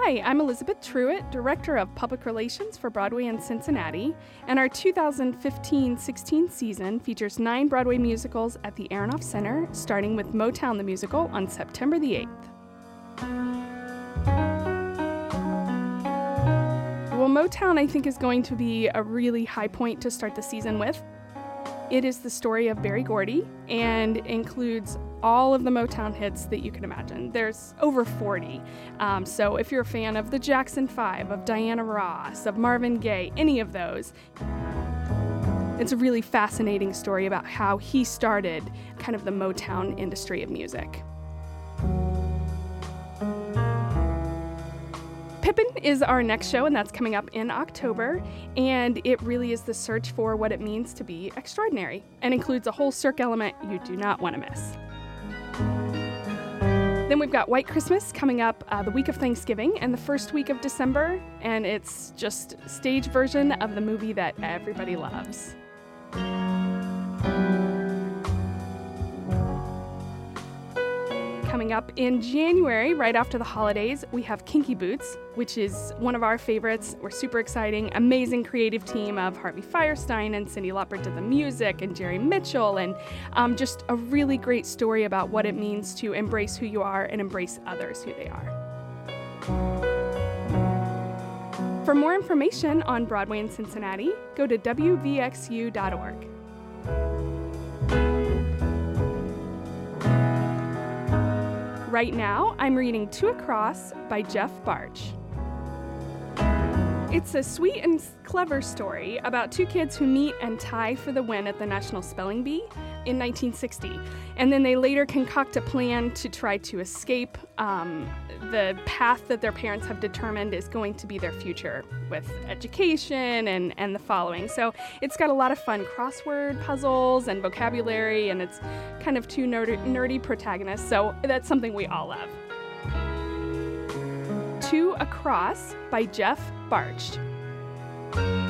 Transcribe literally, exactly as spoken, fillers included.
Hi, I'm Elizabeth Truitt, Director of Public Relations for Broadway in Cincinnati, and our two thousand fifteen sixteen season features nine Broadway musicals at the Aronoff Center, starting with Motown the Musical on September the eighth. Well, Motown, I think, is going to be a really high point to start the season with. It is the story of Berry Gordy and includes all of the Motown hits that you can imagine. There's over forty. Um, so if you're a fan of the Jackson Five, of Diana Ross, of Marvin Gaye, any of those, it's a really fascinating story about how he started kind of the Motown industry of music. Pippin is our next show, and that's coming up in October, and it really is the search for what it means to be extraordinary, and includes a whole Cirque element you do not want to miss. Then we've got White Christmas coming up uh, the week of Thanksgiving and the first week of December, and it's just a stage version of the movie that everybody loves. Coming up in January, right after the holidays, we have Kinky Boots, which is one of our favorites. We're super exciting, amazing creative team of Harvey Fierstein and Cyndi Lauper did the music, and Jerry Mitchell, and um, just a really great story about what it means to embrace who you are and embrace others who they are. For more information on Broadway in Cincinnati, go to w v x u dot org. Right now, I'm reading Two Across by Jeff Bartsch. It's a sweet and clever story about two kids who meet and tie for the win at the National Spelling Bee in nineteen sixty. And then they later concoct a plan to try to escape um, the path that their parents have determined is going to be their future with education and, and the following. So it's got a lot of fun crossword puzzles and vocabulary, and it's kind of two nerdy, nerdy protagonists, so that's something we all love. Two Across by Jeff Bartsch.